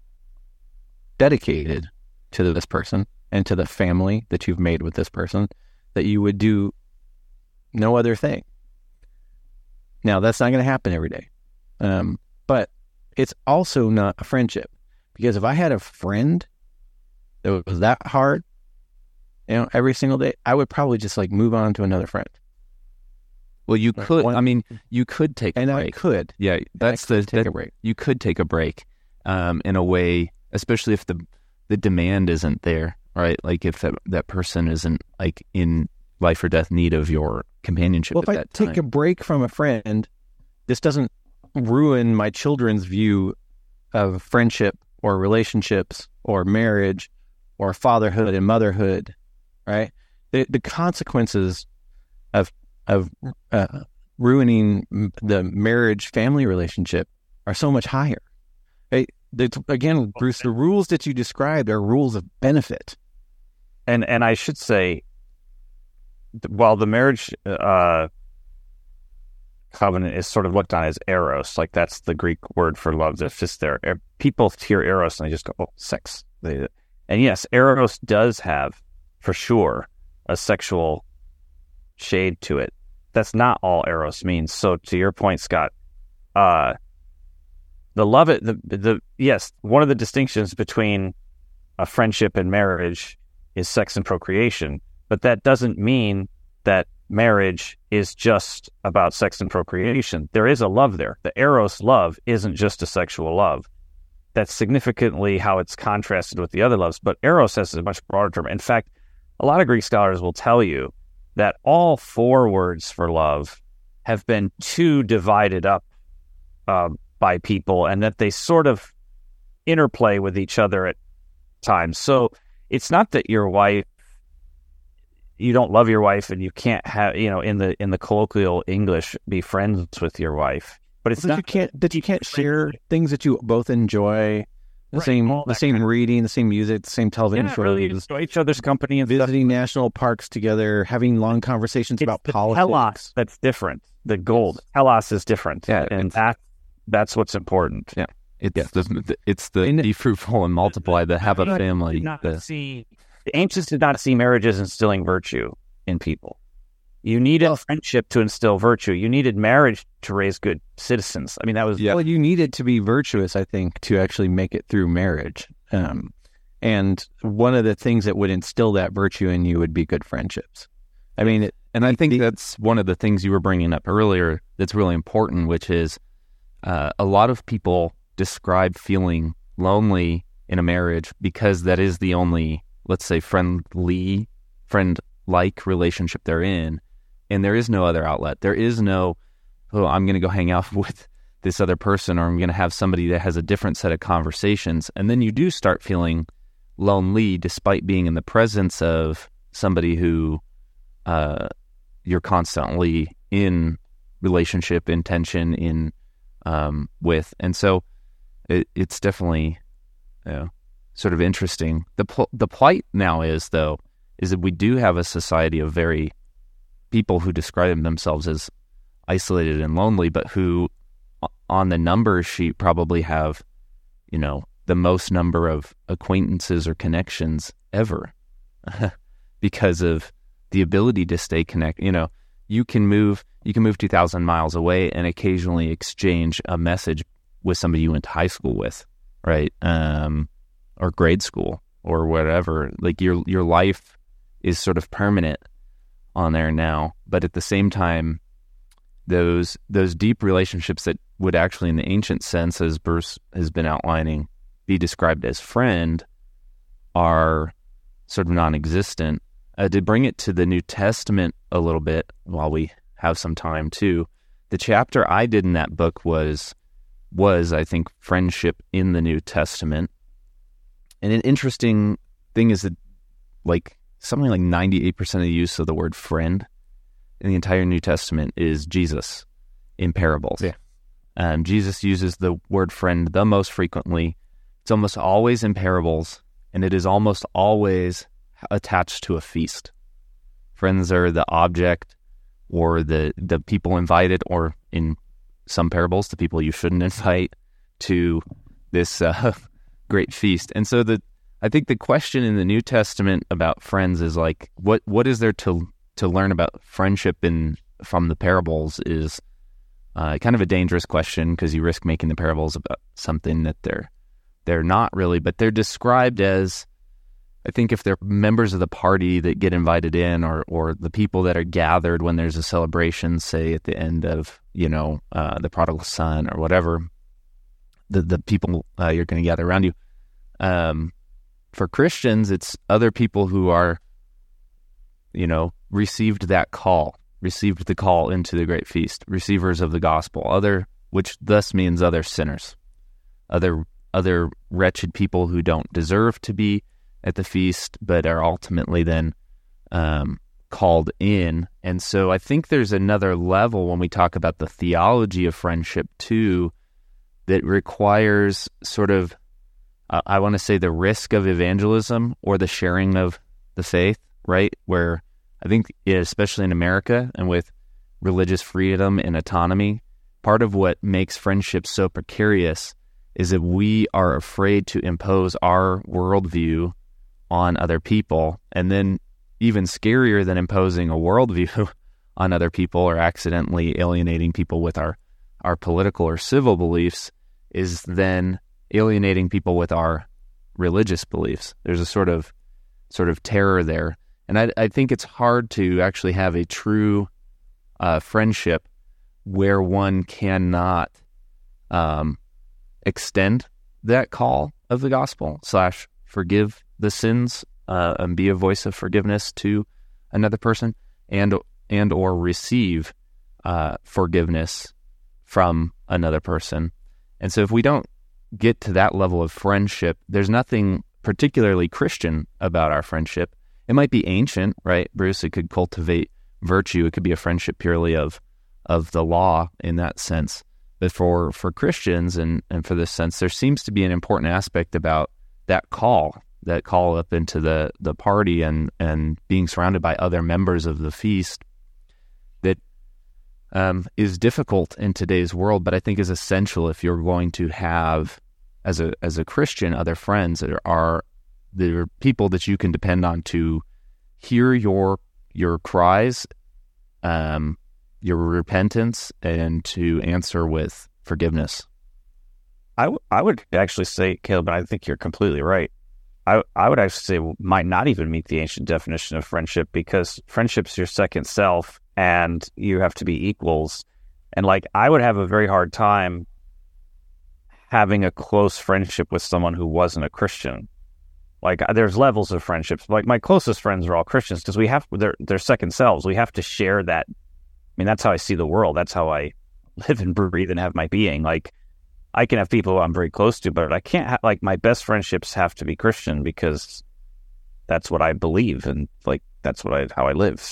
dedicated to this person and to the family that you've made with this person that you would do no other thing. Now, that's not going to happen every day. But it's also not a friendship. Because if I had a friend that was that hard, every single day, I would probably just move on to another friend. Well, you could. You could take a break. I could. Yeah, take a break. You could take a break, in a way, especially if the demand isn't there, right? Like if that person isn't in life or death need of your companionship. Well, if I take a break from a friend, this doesn't ruin my children's view of friendship or relationships or marriage or fatherhood and motherhood, right? The consequences of ruining the marriage family relationship are so much higher. Right? Again, Bruce, the rules that you described are rules of benefit. And I should say, while the marriage covenant is sort of looked on as eros, like that's the Greek word for love that's just there. People hear eros and they just go, oh, sex. And yes, eros does have, for sure, a sexual shade to it. That's not all eros means. So to your point, Scott, the love, yes, one of the distinctions between a friendship and marriage is sex and procreation, but that doesn't mean that marriage is just about sex and procreation. There is a love there. The eros love isn't just a sexual love. That's significantly how it's contrasted with the other loves, but eros has a much broader term. In fact, a lot of Greek scholars will tell you that all four words for love have been too divided up by people, and that they sort of interplay with each other at times. So it's not that your wife, you don't love your wife and you can't have, in the colloquial English, be friends with your wife. But it's not that you can't share things that you both enjoy. The same reading, the same music, the same television shows. Really enjoy each other's company and visiting national parks together, having long conversations about politics. Telos that's different. The gold. Telos is different. Yeah, and that's what's important. Yeah. It's the be fruitful and multiply, the have a family. The ancients did not see marriage as instilling virtue in people. You needed friendship to instill virtue. You needed marriage to raise good citizens. I mean, that was... Well, you needed to be virtuous, I think, to actually make it through marriage. And one of the things that would instill that virtue in you would be good friendships. I mean... I think that's one of the things you were bringing up earlier that's really important, which is a lot of people describe feeling lonely in a marriage because that is the only, let's say, friend-like relationship they're in. And there is no other outlet. There is no, I'm going to go hang out with this other person, or I'm going to have somebody that has a different set of conversations. And then you do start feeling lonely despite being in the presence of somebody who you're constantly in relationship, in tension, with. And so it's definitely sort of interesting. The plight now is that we do have a society of very people who describe themselves as isolated and lonely, but who on the numbers sheet probably have, the most number of acquaintances or connections ever because of the ability to stay connected. you can move 2,000 miles away and occasionally exchange a message with somebody you went to high school with, right? Or grade school or whatever. Like your life is sort of permanent on there now. But at the same time, those deep relationships that would actually, in the ancient sense, as Bruce has been outlining, be described as friend, are sort of non-existent. To bring it to the New Testament a little bit, while we have some time too, the chapter I did in that book was I think friendship in the New Testament. And an interesting thing is that something like 98% of the use of the word friend in the entire New Testament is Jesus in parables. Yeah. Jesus uses the word friend the most frequently. It's almost always in parables, and it is almost always attached to a feast. Friends are the object or the people invited, or in some parables, the people you shouldn't invite to this great feast. And so I think the question in the New Testament about friends is like, what is there to learn about friendship from the parables is kind of a dangerous question, because you risk making the parables about something that they're not really, but they're described as, I think if they're members of the party that get invited in, or the people that are gathered when there's a celebration, say at the end of, the prodigal son or whatever, the people you're going to gather around you. For Christians, it's other people who are, received the call into the great feast, receivers of the gospel, which thus means other sinners, other wretched people who don't deserve to be at the feast, but are ultimately then called in. And so I think there's another level when we talk about the theology of friendship too, that requires sort of, I want to say, the risk of evangelism or the sharing of the faith, right? Where I think, especially in America and with religious freedom and autonomy, part of what makes friendship so precarious is that we are afraid to impose our worldview on other people. And then even scarier than imposing a worldview on other people or accidentally alienating people with our political or civil beliefs is then alienating people with our religious beliefs. There's a sort of terror there. And I think it's hard to actually have a true friendship where one cannot extend that call of the gospel / forgive the sins and be a voice of forgiveness to another person, and or receive forgiveness from another person. And so if we don't get to that level of friendship, there's nothing particularly Christian about our friendship. It might be ancient, right, Bruce? It could cultivate virtue. It could be a friendship purely of the law in that sense. But for Christians and for this sense, there seems to be an important aspect about that call up into the party and being surrounded by other members of the feast that is difficult in today's world, but I think is essential if you're going to have, as a Christian, other friends that are people that you can depend on to hear your cries, your repentance, and to answer with forgiveness. I would actually say, Caleb, and I think you're completely right. I would actually say might not even meet the ancient definition of friendship, because friendship's your second self and you have to be equals. And I would have a very hard time having a close friendship with someone who wasn't a Christian. There's levels of friendships. My closest friends are all Christians because they're second selves. We have to share that. I mean, that's how I see the world. That's how I live and breathe and have my being. I can have people who I'm very close to, but I can't have, my best friendships have to be Christian, because that's what I believe, and that's how I live.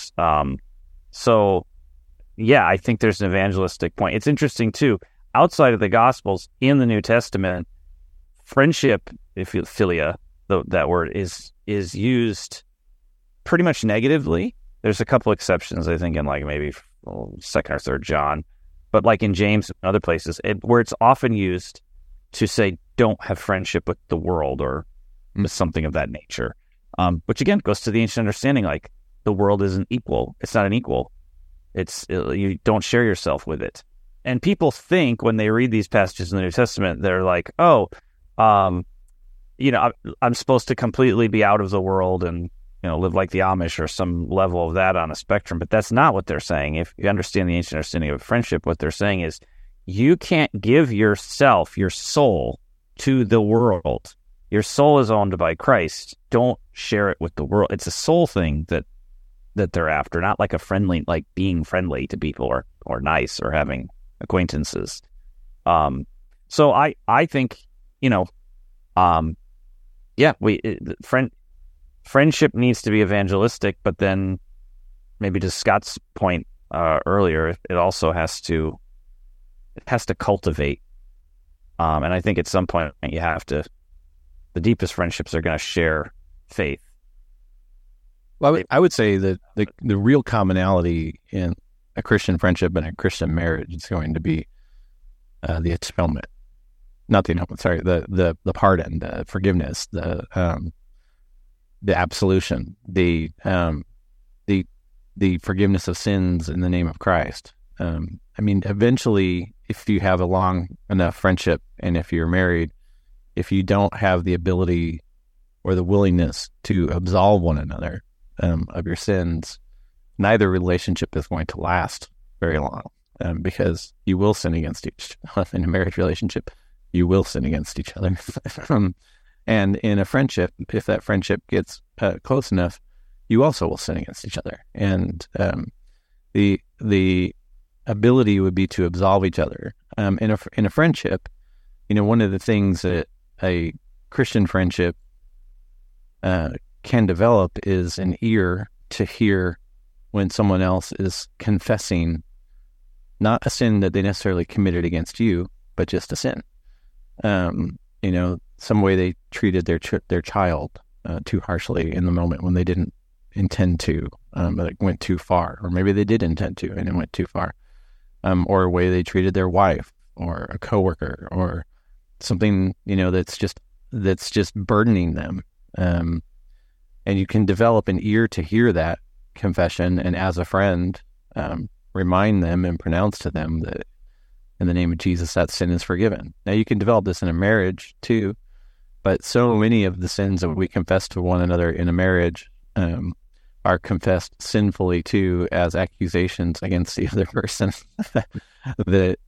So yeah, I think there's an evangelistic point. It's interesting too, outside of the Gospels, in the New Testament, friendship, philia, that word is used pretty much negatively. There's a couple exceptions, I think, in maybe 2nd or 3rd John. But in James and other places, where it's often used to say, don't have friendship with the world or something of that nature. Which again goes to the ancient understanding, the world isn't equal. It's not an equal. You don't share yourself with it. And people think when they read these passages in the New Testament, they're like, oh, I'm supposed to completely be out of the world and live like the Amish or some level of that on a spectrum. But that's not what they're saying. If you understand the ancient understanding of friendship, what they're saying is you can't give yourself, your soul, to the world. Your soul is owned by Christ. Don't share it with the world. It's a soul thing that they're after, not like being friendly to people or nice or having acquaintances. So I think, friendship needs to be evangelistic, but then maybe to Scott's point earlier, it also has to cultivate. And I think at some point the deepest friendships are going to share faith. Well, I would say that the real commonality in a Christian friendship and a Christian marriage is going to be the atonement, not the atonement. Sorry, the pardon, the forgiveness, the absolution, the forgiveness of sins in the name of Christ. Eventually, if you have a long enough friendship and if you're married, if you don't have the ability or the willingness to absolve one another of your sins, neither relationship is going to last very long, because you will sin against each other. In a marriage relationship, you will sin against each other. And in a friendship, if that friendship gets close enough, you also will sin against each other. And the ability would be to absolve each other. In a friendship, one of the things that a Christian friendship can develop is an ear to hear when someone else is confessing not a sin that they necessarily committed against you, but just a sin. Some way they treated their child too harshly in the moment when they didn't intend to, but it went too far, or maybe they did intend to and it went too far, or a way they treated their wife or a coworker or something that's just burdening them. And you can develop an ear to hear that confession, and as a friend, remind them and pronounce to them that in the name of Jesus, that sin is forgiven. Now, you can develop this in a marriage too, but so many of the sins that we confess to one another in a marriage are confessed sinfully too as accusations against the other person. That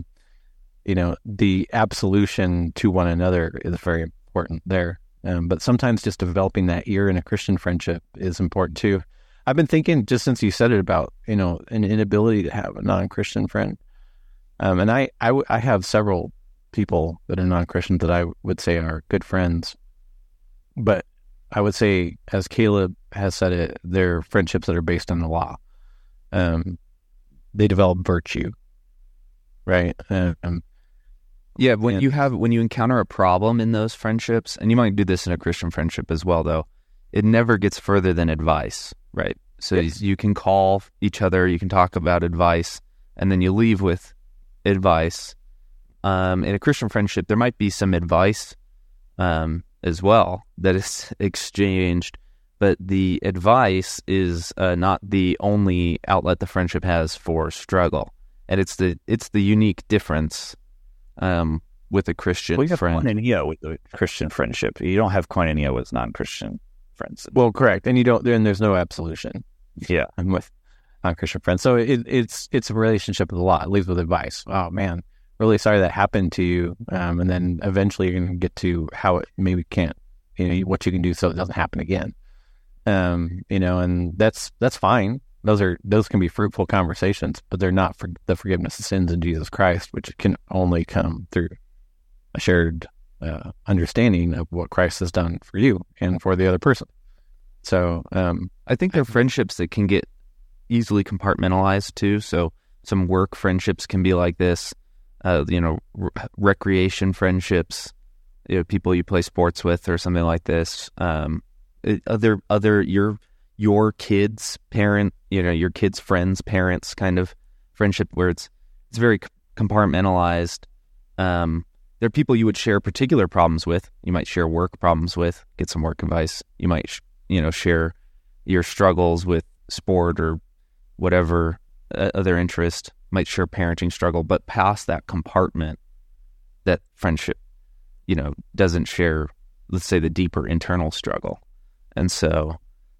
the absolution to one another is very important there. But sometimes just developing that ear in a Christian friendship is important too. I've been thinking, just since you said it, about an inability to have a non-Christian friend. And I have several people that are non-Christians that I would say are good friends. But I would say, as Caleb has said it, they're friendships that are based on the law. They develop virtue, right? Yeah, when you encounter a problem in those friendships, and you might do this in a Christian friendship as well, though, it never gets further than advice, right? So yes. You can call each other, you can talk about advice, and then you leave with advice. In a Christian friendship, there might be some advice as well that is exchanged, but the advice is not the only outlet the friendship has for struggle, and it's the unique difference with a Christian friend. We have koinonia with a Christian friendship. You don't have koinonia with non-Christian friends. Well, correct, and there's no absolution. Yeah, I'm with non-Christian friends, so it's a relationship with a lot. It leads with advice. Oh man, really sorry that happened to you, and then eventually you're going to get to how it maybe can't, what you can do so it doesn't happen again. And that's fine. Those can be fruitful conversations, but they're not for the forgiveness of sins in Jesus Christ, which can only come through a shared understanding of what Christ has done for you and for the other person. So I think they're friendships that can get easily compartmentalized too. So some work friendships can be like this, recreation friendships, people you play sports with or something like this. Your kids' parent, your kids' friends' parents kind of friendship where it's very compartmentalized. There are people you would share particular problems with. You might share work problems with, get some work advice. You might, share your struggles with sport or whatever other interest, might share parenting struggle, but past that compartment, that friendship, doesn't share, let's say, the deeper internal struggle. And so,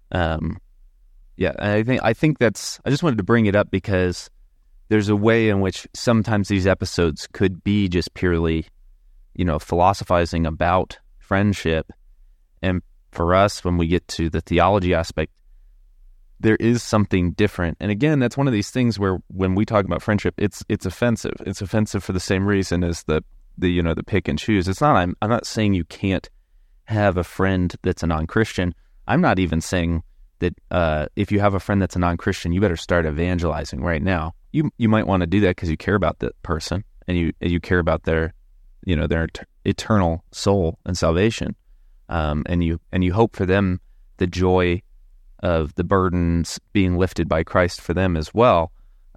I think that's, I just wanted to bring it up because there's a way in which sometimes these episodes could be just purely, philosophizing about friendship. And for us, when we get to the theology aspect, there is something different. And again, that's one of these things where when we talk about friendship, it's offensive. It's offensive for the same reason as the pick and choose. It's not, I'm not saying you can't have a friend that's a non-Christian. I'm not even saying that if you have a friend that's a non-Christian, you better start evangelizing right now. You might want to do that because you care about that person and you care about their eternal soul and salvation, and you hope for them the joy of the burdens being lifted by Christ for them as well.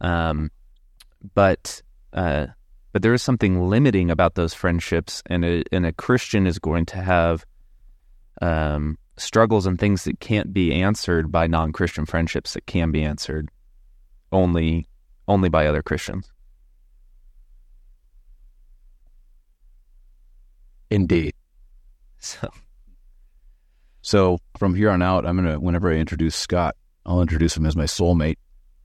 But there is something limiting about those friendships, and a Christian is going to have struggles and things that can't be answered by non-Christian friendships that can be answered only by other Christians. Indeed. So from here on out, whenever I introduce Scott, I'll introduce him as my soulmate.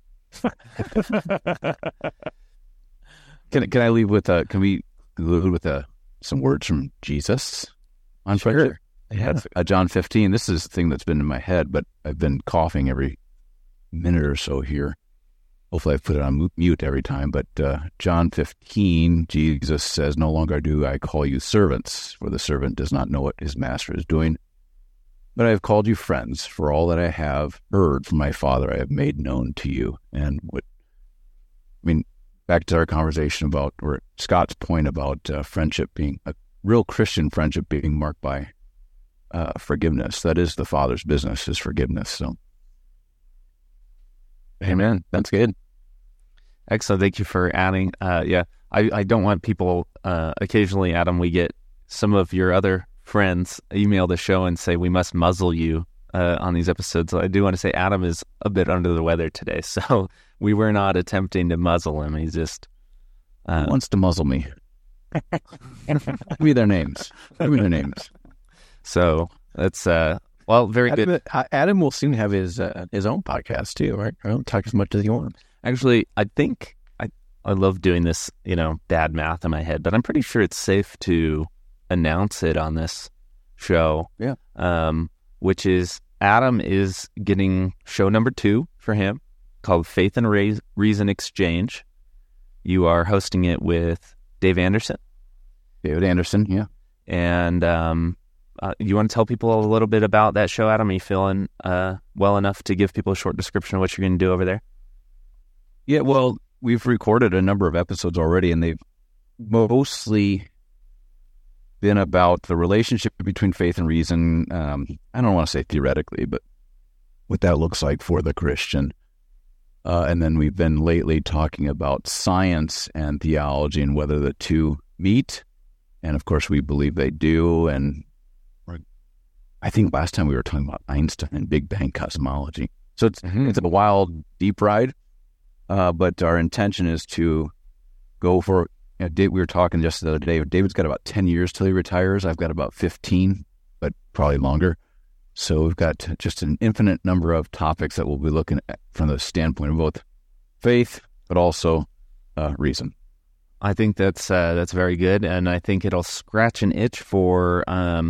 Can I leave with can we leave with some words from Jesus on friendship? Yeah. John 15. This is the thing that's been in my head, but I've been coughing every minute or so here. Hopefully I put it on mute every time. But John 15, Jesus says, "No longer do I call you servants, for the servant does not know what his master is doing. But I have called you friends, for all that I have heard from my Father I have made known to you." And back to our conversation about, or Scott's point about friendship being, a real Christian friendship being marked by forgiveness. That is the Father's business, is forgiveness. So, amen. That's good. Excellent. Thank you for adding. I don't want people, occasionally, Adam, we get some of your other friends email the show and say we must muzzle you on these episodes. So I do want to say Adam is a bit under the weather today, so we were not attempting to muzzle him. He's just he wants to muzzle me. Give me their names. So that's very good. Adam will soon have his own podcast too, right? I don't talk as much as he wants. Actually, I think I love doing this, bad math in my head, but I'm pretty sure it's safe to announce it on this show. Yeah. Which is Adam is getting show number 2 for him called Faith and Reason Exchange. You are hosting it with David Anderson, yeah. And you want to tell people a little bit about that show, Adam? Are you feeling well enough to give people a short description of what you're going to do over there? Yeah, well, we've recorded a number of episodes already, and they've mostly been about the relationship between faith and reason. I don't want to say theoretically, but what that looks like for the Christian. And then we've been lately talking about science and theology and whether the two meet. And of course, we believe they do. And I think last time we were talking about Einstein and Big Bang cosmology. So it's a wild, deep ride. But our intention is to go for, we were talking just the other day, David's got about 10 years till he retires. I've got about 15, but probably longer. So we've got just an infinite number of topics that we'll be looking at from the standpoint of both faith, but also reason. I think that's very good, and I think it'll scratch an itch for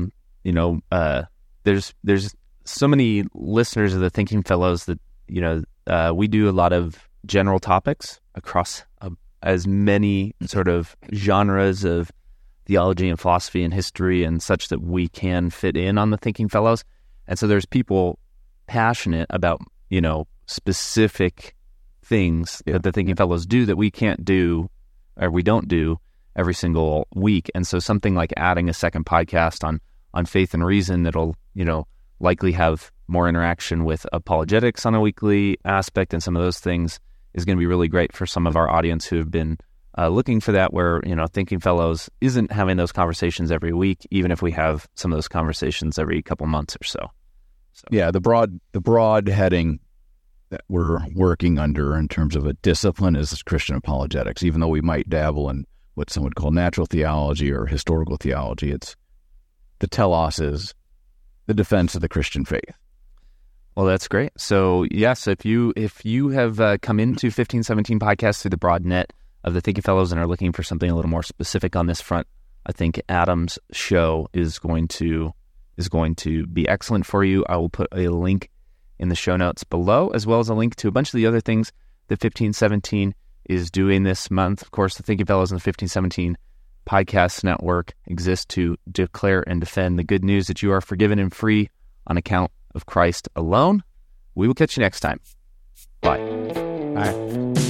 there's so many listeners of the Thinking Fellows that we do a lot of general topics across as many sort of genres of theology and philosophy and history and such that we can fit in on the Thinking Fellows. And so there's people passionate about, specific things that the Thinking Fellows do that we can't do or we don't do every single week. And so something like adding a second podcast on faith and reason that'll, likely have more interaction with apologetics on a weekly aspect and some of those things is going to be really great for some of our audience who have been looking for that, where, Thinking Fellows isn't having those conversations every week, even if we have some of those conversations every couple months or so. Yeah, the broad heading that we're working under in terms of a discipline is Christian apologetics. Even though we might dabble in what some would call natural theology or historical theology, it's the telos is the defense of the Christian faith. Well, that's great. So, yes, if you have come into 1517 Podcast through the broad net of the Thinking Fellows and are looking for something a little more specific on this front, I think Adam's show is going to be excellent for you. I will put a link in the show notes below, as well as a link to a bunch of the other things that 1517 is doing this month. Of course, the Thinking Fellows and the 1517 Podcast Network exist to declare and defend the good news that you are forgiven and free on account of Christ alone. We will catch you next time. Bye. Bye.